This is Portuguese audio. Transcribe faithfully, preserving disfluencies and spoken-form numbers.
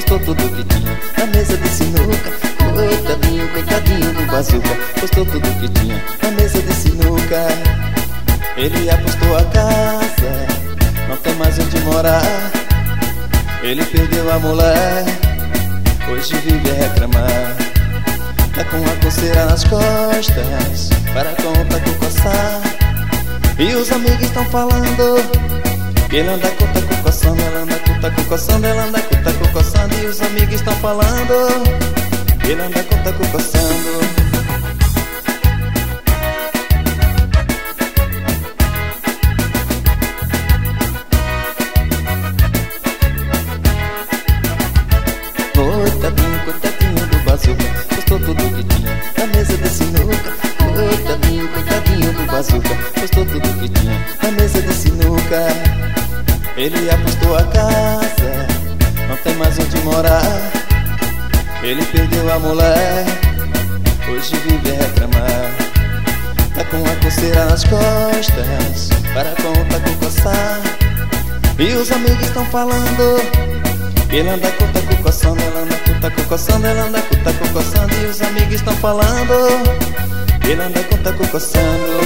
postou tudo que tinha na mesa de sinuca. Coitadinho, coitadinho do Bazuca, postou tudo que tinha na mesa de sinuca. Ele apostou a casa, não tem mais onde morar. Ele perdeu a mulher, hoje vive a reclamar. Tá com a coceira nas costas, para conta com coçar. E os amigos estão falando que ele anda com taco coçando, ela anda com taco coçando, ela anda com taco coçando. E os amigos estão falando que ele anda com taco coçando. Coitadinho, coitadinho do Bazuca, postou tudo que tinha na mesa de sinuca. Coitadinho, coitadinho do Bazuca, postou tudo que tinha na mesa de sinuca. Ele apostou a casa, não tem mais onde morar. Ele perdeu a mulher, hoje vive a reclamar. Tá com a coceira nas costas, para conta com coçar. E os amigos estão falando ele anda com taco coçando, ela anda com taco coçando, ela anda com taco coçando. E os amigos estão falando ele anda com taco coçando.